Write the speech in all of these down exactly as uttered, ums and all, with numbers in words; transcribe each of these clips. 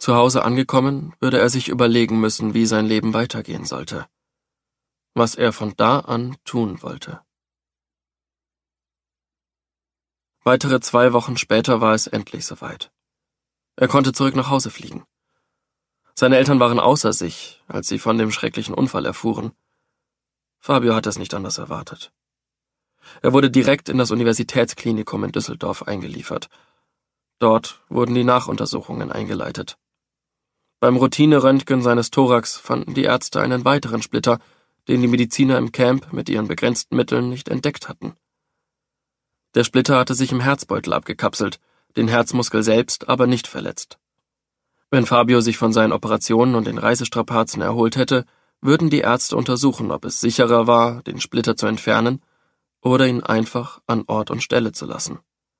Zu Hause angekommen, würde er sich überlegen müssen, wie sein Leben weitergehen sollte. Was er von da an tun wollte. Weitere zwei Wochen später war es endlich soweit. Er konnte zurück nach Hause fliegen. Seine Eltern waren außer sich, als sie von dem schrecklichen Unfall erfuhren. Fabio hatte es nicht anders erwartet. Er wurde direkt in das Universitätsklinikum in Düsseldorf eingeliefert. Dort wurden die Nachuntersuchungen eingeleitet. Beim Routineröntgen seines Thorax fanden die Ärzte einen weiteren Splitter, den die Mediziner im Camp mit ihren begrenzten Mitteln nicht entdeckt hatten. Der Splitter hatte sich im Herzbeutel abgekapselt, den Herzmuskel selbst aber nicht verletzt. Wenn Fabio sich von seinen Operationen und den Reisestrapazen erholt hätte, würden die Ärzte untersuchen, ob es sicherer war, den Splitter zu entfernen oder ihn einfach an Ort und Stelle zu lassen.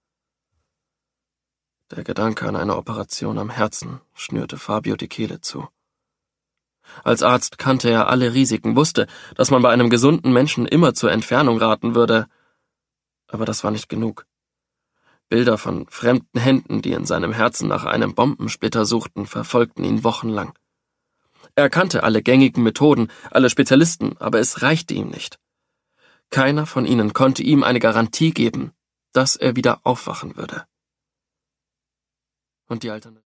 Der Gedanke an eine Operation am Herzen schnürte Fabio die Kehle zu. Als Arzt kannte er alle Risiken, wusste, dass man bei einem gesunden Menschen immer zur Entfernung raten würde. Aber das war nicht genug. Bilder von fremden Händen, die in seinem Herzen nach einem Bombensplitter suchten, verfolgten ihn wochenlang. Er kannte alle gängigen Methoden, alle Spezialisten, aber es reichte ihm nicht. Keiner von ihnen konnte ihm eine Garantie geben, dass er wieder aufwachen würde. Und die Alternative